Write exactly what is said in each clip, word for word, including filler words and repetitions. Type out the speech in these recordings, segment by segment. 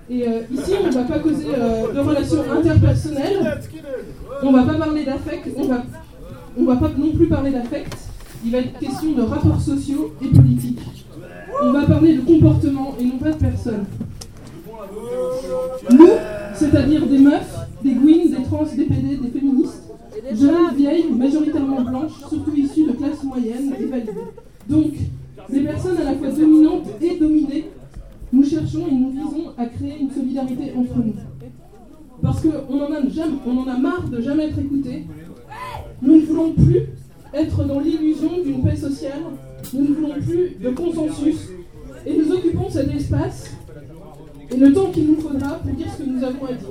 Et euh, ici, on ne va pas causer euh, de relations interpersonnelles, on ne va pas parler d'affect, on va, on va pas non plus parler d'affect, il va être question de rapports sociaux et politiques. On va parler de comportement et non pas de personnes. Nous, c'est-à-dire des meufs, des gouines, des trans, des P D, des féministes, jeunes, vieilles, majoritairement blanches, surtout issues de classes moyennes et validées. Donc, des personnes à la fois dominantes et dominées, nous cherchons et nous visons à créer une solidarité entre nous. Parce qu'on en a jamais, on en a marre de jamais être écoutés. Nous ne voulons plus être dans l'illusion d'une paix sociale. Nous ne voulons plus de consensus. Et nous occupons cet espace et le temps qu'il nous faudra pour dire ce que nous avons à dire.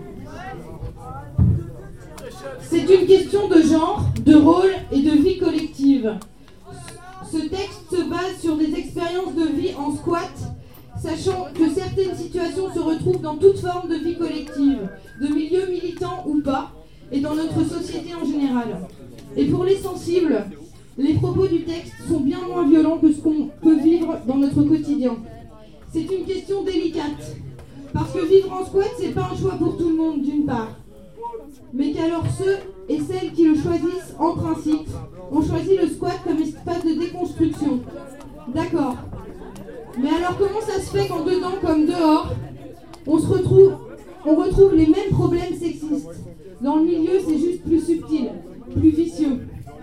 C'est une question de genre, de rôle et de vie collective. Ce texte se base sur des expériences de vie en squat, sachant que certaines situations se retrouvent dans toute forme de vie collective, de milieu militant ou pas, et dans notre société en général. Et pour les sensibles, les propos du texte sont bien moins violents que ce qu'on peut vivre dans notre quotidien. C'est une question délicate, parce que vivre en squat, c'est pas un choix pour tout le monde, d'une part. Mais qu'alors ceux et celles qui le choisissent en principe ont choisi le squat comme espace de déconstruction. D'accord. Mais alors comment ça se fait qu'en dedans comme dehors, on se retrouve, on retrouve les mêmes problèmes sexistes? Dans le milieu, c'est juste plus subtil, plus vicieux.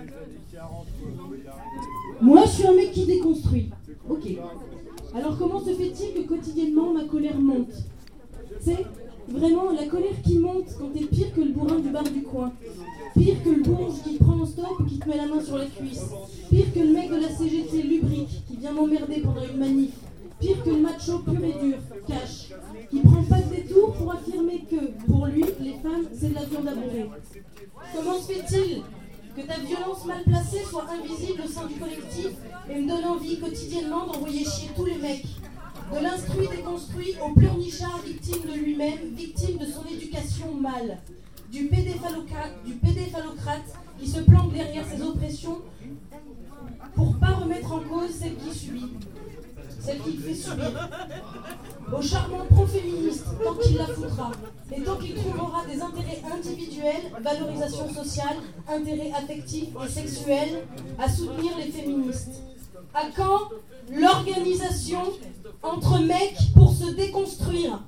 Moi, je suis un mec qui déconstruit. Ok. Alors comment se fait-il que quotidiennement ma colère monte? C'est vraiment la colère qui monte quand t'es pire que le bourrin du bar du coin. Pire que le bourge qui te prend en stop ou qui te met la main sur la cuisse. Pire que le mec de la C G T lubrique qui vient m'emmerder pendant une manif. Pire que le macho pur et dur, cash, qui prend pas de détour pour affirmer que, pour lui, les femmes, c'est de la viande à bourrer. Comment se fait-il que ta violence mal placée soit invisible au sein du collectif et me donne envie quotidiennement d'envoyer chier tous les mecs? De l'instruit déconstruit au pleurnichard victime de lui-même, victime de son éducation mal. Du pédéphallocrate, du pédéphallocrate qui se planque derrière ses oppressions pour pas remettre en cause celle qui subit, celle qui fait subir. Au charmant pro-féministe, tant qu'il la foutra, et tant qu'il trouvera des intérêts individuels, valorisation sociale, intérêts affectifs et sexuels, à soutenir les féministes. À quand l'organisation entre mecs pour se déconstruire?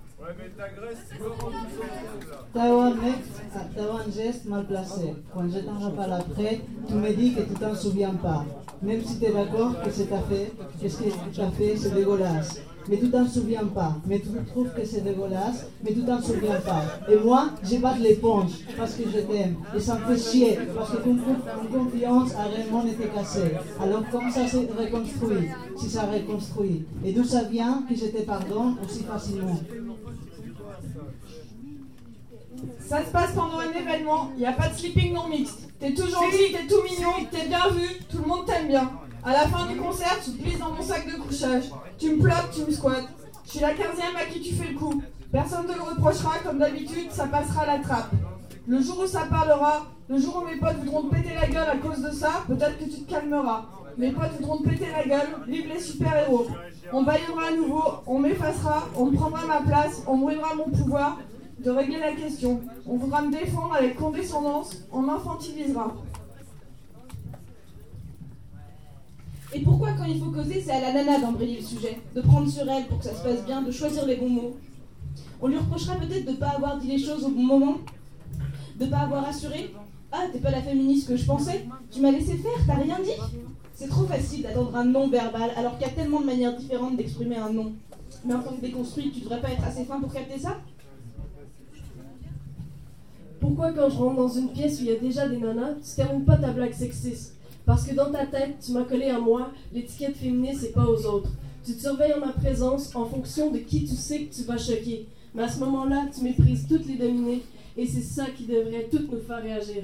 T'as un mec, t'as un geste mal placé. Quand je t'en rappelle après, tu me dis que tu t'en souviens pas. Même si t'es d'accord que ce que t'as fait, que ce que t'as fait, c'est dégueulasse. Mais tu t'en souviens pas. Mais tu trouves que c'est dégueulasse, mais tu t'en souviens pas. Et moi, je bats l'éponge parce que je t'aime. Et ça me fait chier parce que ton confiance a réellement été cassée. Alors comment ça s'est reconstruit, si ça reconstruit? Et d'où ça vient que je te pardonne aussi facilement? Ça se passe pendant un événement, il n'y a pas de sleeping non mixte. T'es tout gentil, t'es tout mignon, t'es bien vu, tout le monde t'aime bien. À la fin du concert, tu te glisses dans mon sac de couchage. Tu me bloques, tu me squattes. Je suis la quinzième à qui tu fais le coup. Personne ne te le reprochera, comme d'habitude, ça passera à la trappe. Le jour où ça parlera, le jour où mes potes voudront te péter la gueule à cause de ça, peut-être que tu te calmeras. Mes potes voudront te péter la gueule, vive les super-héros. On baillonnera à nouveau, on m'effacera, on me prendra ma place, on brûlera mon pouvoir de régler la question. On voudra me défendre avec condescendance, on m'infantilisera. Et pourquoi quand il faut causer, c'est à la nana d'embrayer le sujet, de prendre sur elle pour que ça se passe bien, de choisir les bons mots? On lui reprochera peut-être de ne pas avoir dit les choses au bon moment, de ne pas avoir assuré. Ah, t'es pas la féministe que je pensais, tu m'as laissé faire, t'as rien dit? C'est trop facile d'attendre un non verbal, alors qu'il y a tellement de manières différentes d'exprimer un non. Mais en tant que déconstruite, tu devrais pas être assez fin pour capter ça? Pourquoi quand je rentre dans une pièce où il y a déjà des nanas, tu termines pas ta blague sexiste? Parce que dans ta tête, tu m'as collé à moi, l'étiquette féministe c'est pas aux autres. Tu te surveilles en ma présence en fonction de qui tu sais que tu vas choquer. Mais à ce moment-là, tu méprises toutes les dominées et c'est ça qui devrait toutes nous faire réagir.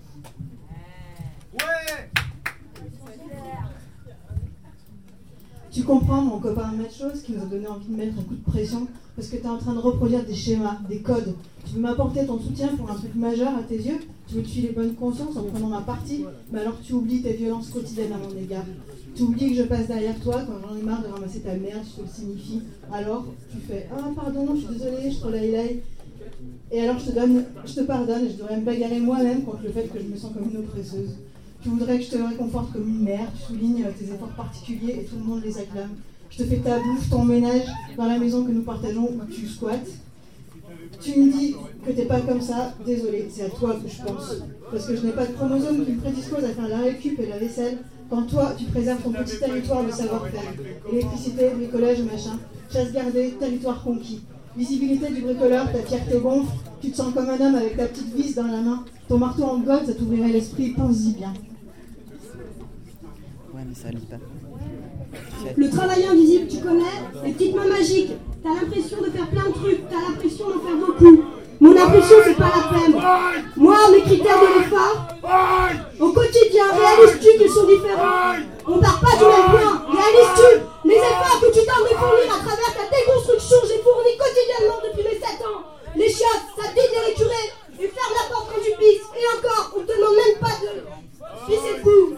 Ouais! Tu comprends, mon copain macho, ce qui nous a donné envie de mettre un coup de pression, parce que tu es en train de reproduire des schémas, des codes. Tu veux m'apporter ton soutien pour un truc majeur à tes yeux, tu veux te filer bonne conscience en prenant ma partie, mais alors tu oublies tes violences quotidiennes à mon égard. Tu oublies que je passe derrière toi quand j'en ai marre de ramasser ta merde, je te le signifie. Alors tu fais « Ah pardon, je suis désolée, je te l'aïe. » Et alors je te, donne, je te pardonne et je devrais me bagarrer moi-même contre le fait que je me sens comme une oppresseuse. Tu voudrais que je te réconforte comme une mère, tu soulignes tes efforts particuliers et tout le monde les acclame. Je te fais ta bouffe, ton ménage dans la maison que nous partageons où tu squattes. Tu me dis que t'es pas comme ça, désolé, c'est à toi que je pense. Parce que je n'ai pas de chromosome qui me prédispose à faire la récup et la vaisselle, quand toi tu préserves ton petit territoire de savoir-faire. Électricité, bricolage, machin, chasse gardée, territoire conquis. Visibilité du bricoleur, ta fierté gonfle, tu te sens comme un homme avec ta petite vis dans la main. Ton marteau en gold, ça t'ouvrirait l'esprit, pense-y bien. Ouais, mais ça lit pas. Le travail invisible, tu connais? Les petites mains magiques. T'as l'impression de faire plein de trucs, t'as l'impression d'en faire beaucoup. Mon impression, c'est pas la peine. Moi, mes critères de l'effort, au quotidien, réalises-tu qu'ils sont différents? On part pas du même point. Réalises-tu les efforts que tu tentes de fournir à travers ta déconstruction? J'ai fourni quotidiennement depuis mes sept ans. Les chiottes, ça te dit de les récurer et ferme la porte quand tu pisses. Et encore, on te demande même pas de pisser le cou.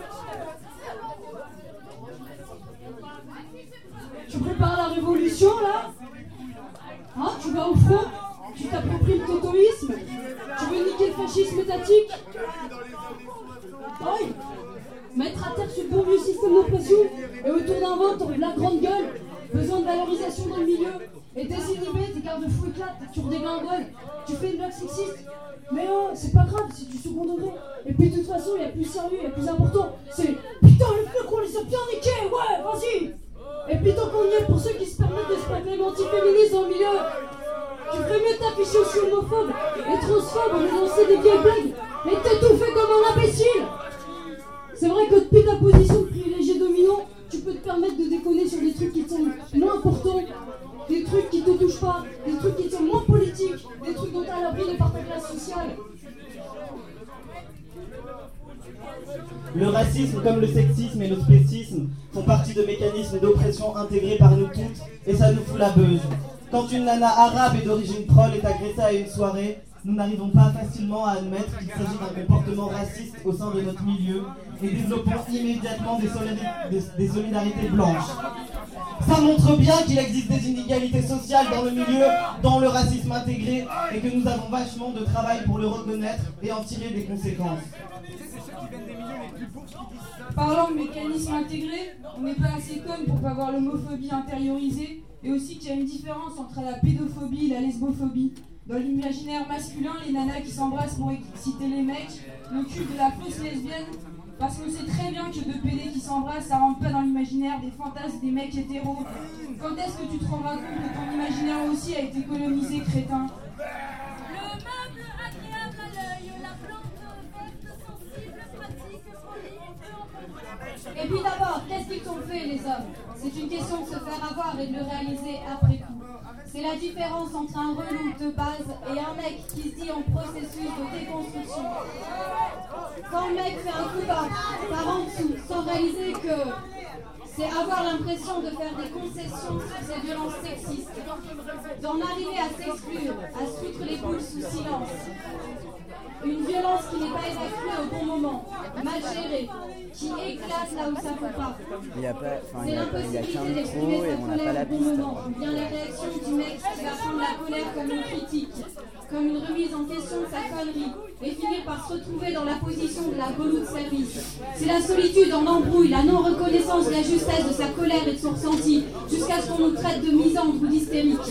Tu prépares la révolution, là? Hein? Tu vas au front? Tu t'appropries le totoïsme? Tu veux niquer le fascisme étatique? Oui. Mettre à terre ce bon vieux système d'oppression et autour d'un ventre, la grande gueule, besoin de valorisation dans le milieu, et désinhibé, tes garde-fous éclatent, tu redégringoles, tu fais une blague sexiste. Mais oh, c'est pas grave, c'est du second degré. Et puis de toute façon, il y a plus sérieux, il y a plus important, c'est putain, le feu qu'on les a bien niqués, ouais, vas-y. Et puis tant qu'on y est, pour ceux qui se permettent de se proclamer anti-féministes dans le milieu, tu ferais mieux de t'afficher aussi homophobe et transphobe en lancer des vieilles blagues et t'étouffer comme un imbécile. C'est vrai que depuis ta position de privilégié dominant, tu peux te permettre de déconner sur des trucs qui te semblent moins importants, des trucs qui te touchent pas, des trucs qui te semblent moins politiques, des trucs dont t'as l'abri de par ta classe sociale. Le racisme comme le sexisme et le spécisme font partie de mécanismes d'oppression intégrés par nous toutes et ça nous fout la beuse. Quand une nana arabe et d'origine troll est agressée à une soirée, nous n'arrivons pas facilement à admettre qu'il s'agit d'un comportement raciste au sein de notre milieu et développons immédiatement des, solidari- des, des solidarités blanches. Ça montre bien qu'il existe des inégalités sociales dans le milieu, dans le racisme intégré, et que nous avons vachement de travail pour le reconnaître et en tirer des conséquences. Parlant de mécanisme intégré, on n'est pas assez con pour pas voir l'homophobie intériorisée, et aussi qu'il y a une différence entre la pédophobie et la lesbophobie. Dans l'imaginaire masculin, les nanas qui s'embrassent pour exciter les mecs, le cul de la fausse lesbienne, parce qu'on sait très bien que deux pédés qui s'embrassent, ça rentre pas dans l'imaginaire des fantasmes des mecs hétéros. Quand est-ce que tu te rendras compte que ton imaginaire aussi a été colonisé, crétin? Le meuble agréable à l'œil, la plante verte sensible, pratique, folie, peu en. Et puis d'abord, qu'est-ce qu'ils t'ont fait les hommes? C'est une question de se faire avoir et de le réaliser après coup. C'est la différence entre un relou de base et un mec qui se dit en processus de déconstruction. Quand le mec fait un coup bas, par en dessous, sans réaliser que c'est avoir l'impression de faire des concessions sur ces violences sexistes, d'en arriver à s'exclure, à se foutre les boules sous silence. Une violence qui n'est pas évacuée au bon moment, mal gérée, qui éclate là où ça ne faut pas. C'est l'impossibilité d'exprimer sa colère au bon moment, ou bien les réactions du mec qui va prendre la colère comme une critique, comme une remise en question de sa connerie, et finir par se retrouver dans la position de la goulou de service. C'est la solitude en embrouille, la non-reconnaissance de la justesse de sa colère et de son ressenti, jusqu'à ce qu'on nous traite de misandre ou d'hystérique.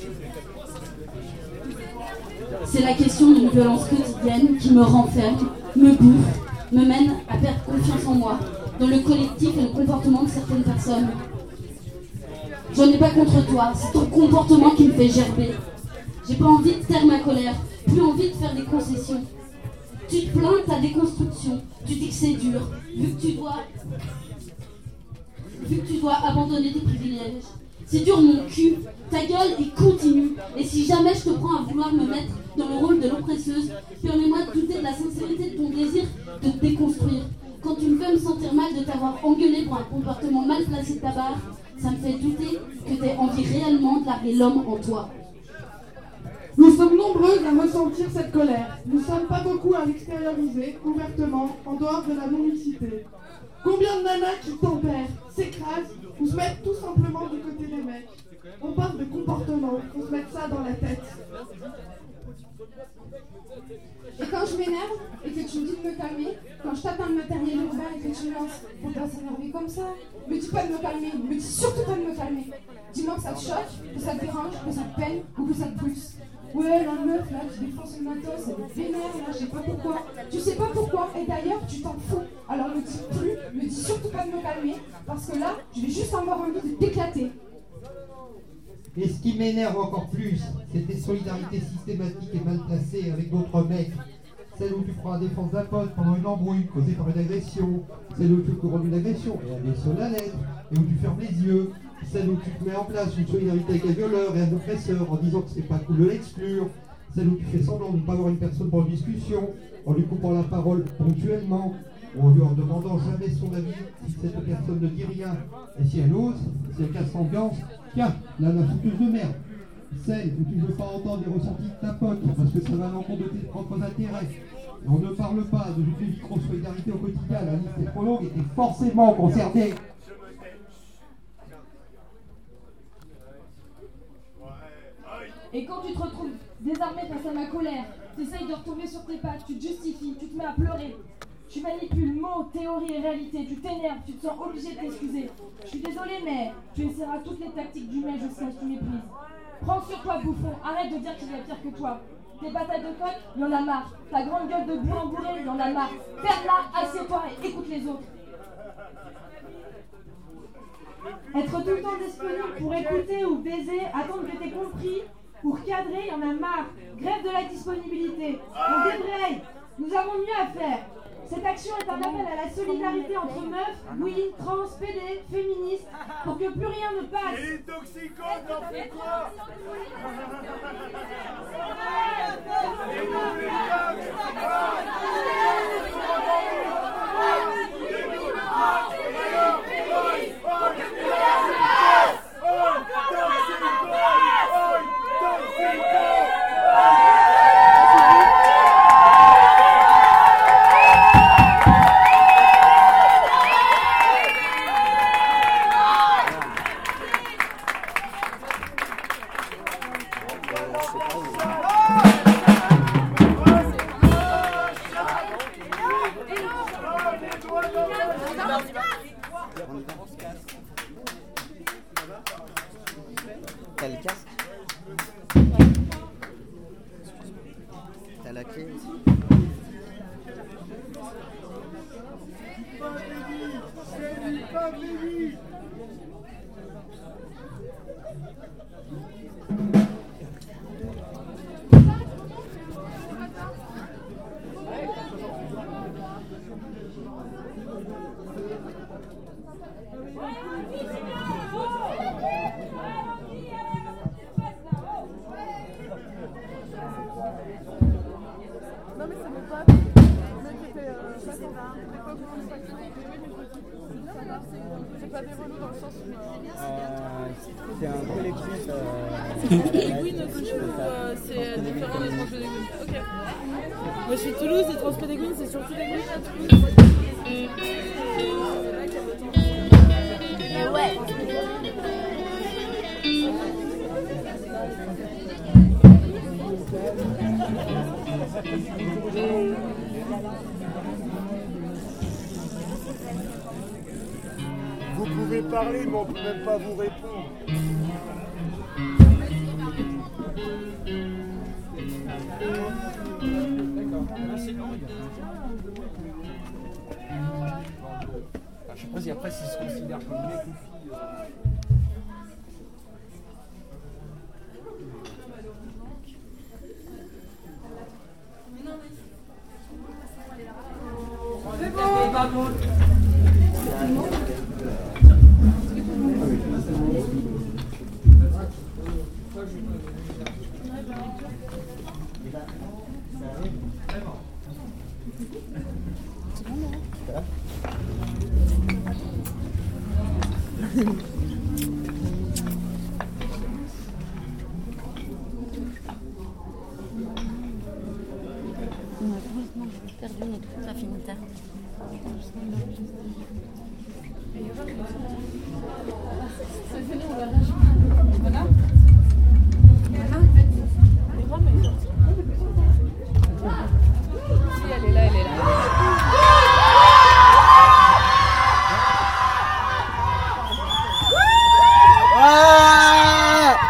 C'est la question d'une violence quotidienne qui me renferme, me bouffe, me mène à perdre confiance en moi, dans le collectif et le comportement de certaines personnes. J'en ai pas contre toi, c'est ton comportement qui me fait gerber. J'ai pas envie de taire ma colère, plus envie de faire des concessions. Tu te plains de ta déconstruction, tu dis que c'est dur, vu que tu dois, vu que tu dois abandonner tes privilèges. C'est dur mon cul, ta gueule est continue. Et si jamais je te prends à vouloir me mettre dans le rôle de l'oppresseuse, permets-moi de douter de la sincérité de ton désir de te déconstruire. Quand tu me fais me sentir mal de t'avoir engueulé pour un comportement mal placé de ta part, Ça me fait douter que t'aies envie réellement de larguer l'homme en toi. Nous sommes nombreuses à ressentir cette colère. Nous ne sommes pas beaucoup à l'extérioriser ouvertement, en dehors de la non-mixité. Combien de nanas qui tempèrent, s'écrasent ou se mettent tout simplement du côté des mecs. On parle de comportement, on se met ça dans la tête. Et quand je m'énerve et que tu me dis de me calmer, quand je tape un matériel urbain et que tu me lances, faut pas s'énerver comme ça. Me dis pas de me calmer, me dis surtout pas de me calmer. Dis-moi que ça te choque, que ça te dérange, que ça te peine ou que ça te pousse. Ouais, la meuf là qui défonce le matos, elle est vénère là, je sais pas pourquoi. Tu sais pas pourquoi, et d'ailleurs tu t'en fous. Alors me dis plus, me dis surtout pas de me calmer, parce que là, je vais juste avoir envie de t'éclater. Et ce qui m'énerve encore plus, c'est tes solidarités systématiques et mal placées avec d'autres mecs. Celle où tu prends la défense d'un pote pendant une embrouille causée par une agression, celle où tu couronnes une agression et l'agression de la lettre, et où tu fermes les yeux, celle où tu te mets en place une solidarité avec un violeur et un oppresseur en disant que c'est pas cool de l'exclure, celle où tu fais semblant de ne pas avoir une personne pour une discussion, en lui coupant la parole ponctuellement, ou en lui en demandant jamais son avis si cette personne ne dit rien. Et si elle ose, si elle casse l'ambiance, tiens, là la fouteuse de merde. Celle où tu ne veux pas entendre les ressentis de ta pote parce que ça va à l'encontre de tes propres intérêts. Et on ne parle pas de toutes les micro-solidarités au quotidien, la liste est trop longue et t'es forcément concerné. Et quand tu te retrouves désarmé face à ma colère, tu essayes de retomber sur tes pattes, tu te justifies, tu te mets à pleurer. Tu manipules mots, théorie et réalité, tu t'énerves, tu te sens obligé de t'excuser. Je suis désolée, mais tu essaieras toutes les tactiques du mec jusqu'à ce que tu méprises. Prends sur toi, bouffon, arrête de dire qu'il y a pire que toi. Tes batailles de coq, il y en a marre. Ta grande gueule de bourrin bourré, il y en a marre. Ferme-la, assieds-toi et écoute les autres. Être tout le temps disponible pour écouter ou baiser, attendre que t'aies compris, pour cadrer, il y en a marre. Grève de la disponibilité. On débraye. Nous avons mieux à faire. Cette action est un appel à la solidarité entre meufs, oui, trans, P D, féministes, pour que plus rien ne passe. Et les toxicotes, t'en fais quoi? T'as le casque? T'as la clé aussi? Non mais c'est mon pote, le mec qui était euh, je sais pas, l'époque où on est c'est pas des relous dans le sens où... Euh, c'est un collectif... Euh, c'est Transpédéguine aussi ou euh, c'est différent des Transpédéguines? Ok. Moi je suis de Toulouse et Transpédéguine c'est surtout des Toulouse à Toulouse. Et ouais. Vous pouvez parler, mais on ne peut même pas vous répondre. Je sais pas si après s'ils se considèrent comme mec ou fille. C'est bon, pas bon. États-Unis et tout, ça finit tard. Voilà. Si, elle est là, elle est là. Ah!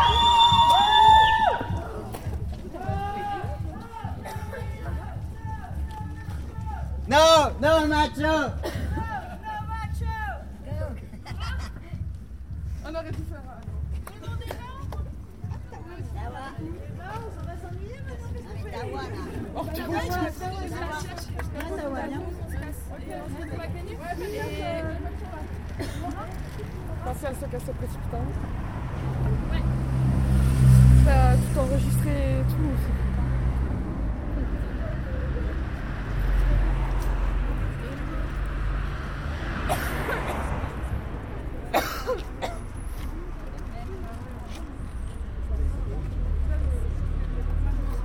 No, no macho. On aurait pu faire. On retrouve ça. Ça va bien. Attention à se casser précipitamment. Ouais.